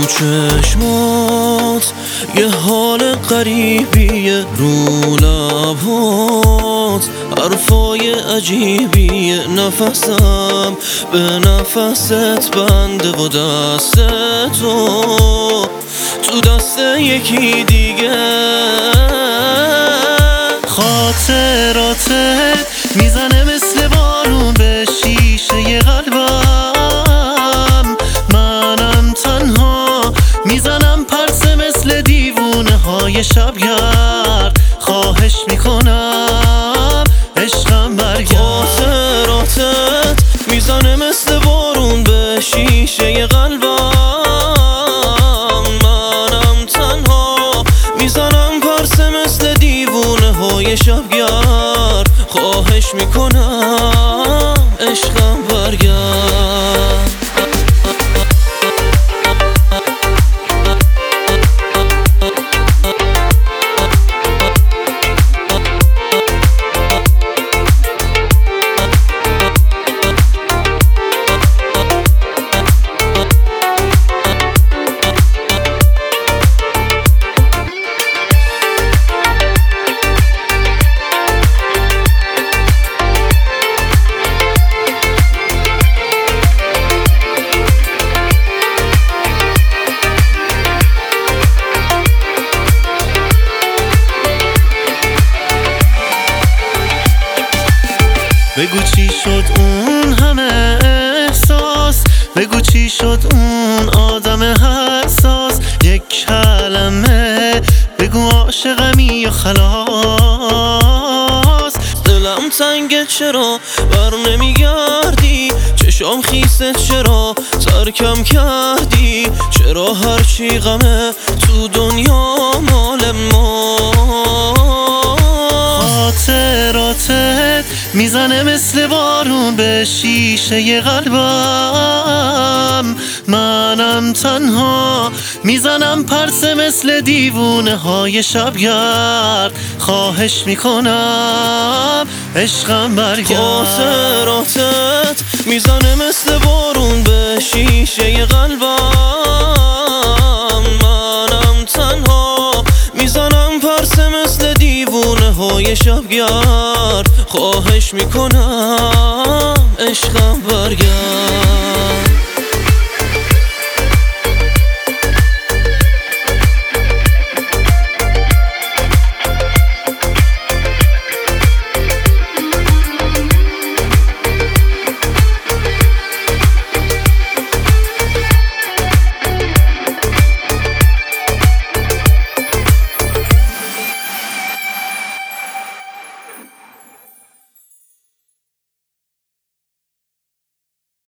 چشمات یه حال غریبیه، رو لبات حرفای عجیبیه، نفسم به نفست بنده و دست تو دست یکی دیگه. خاطراتت میزنه مثل بارون به شیشه قلبم، منم تنها میزنم پرسه مثل دیوونه های شبگرد، خواهش میکنم عشقم برگرد. خاطراتت میزنه مثل بارون به شیشه قلبم، منم تنها میزنم پرسه مثل دیوونه های شبگرد، خواهش میکنم عشقم برگرد. بگو چی شد اون همه احساس، بگو چی شد اون آدم حساس، یک کلمه بگو عاشقمی یا خلاص. دلم تنگه چرا بر نمیگردی، چشام خیسه چرا ترکم کردی، چرا هرچی غمه تو دنیا مال ما. خاطراتت میزنه مثل بارون به شیشه قلبم، منم تنها میزنم پرسه مثل دیوونه های شبگرد، خواهش میکنم عشقم برگرد. خاطراتت میزنه مثل بارون به شیشه قلبم، منم تنها میزنم پرسه مثل دیوونه های شبگرد، خواهش میکنم عشقم برگرد.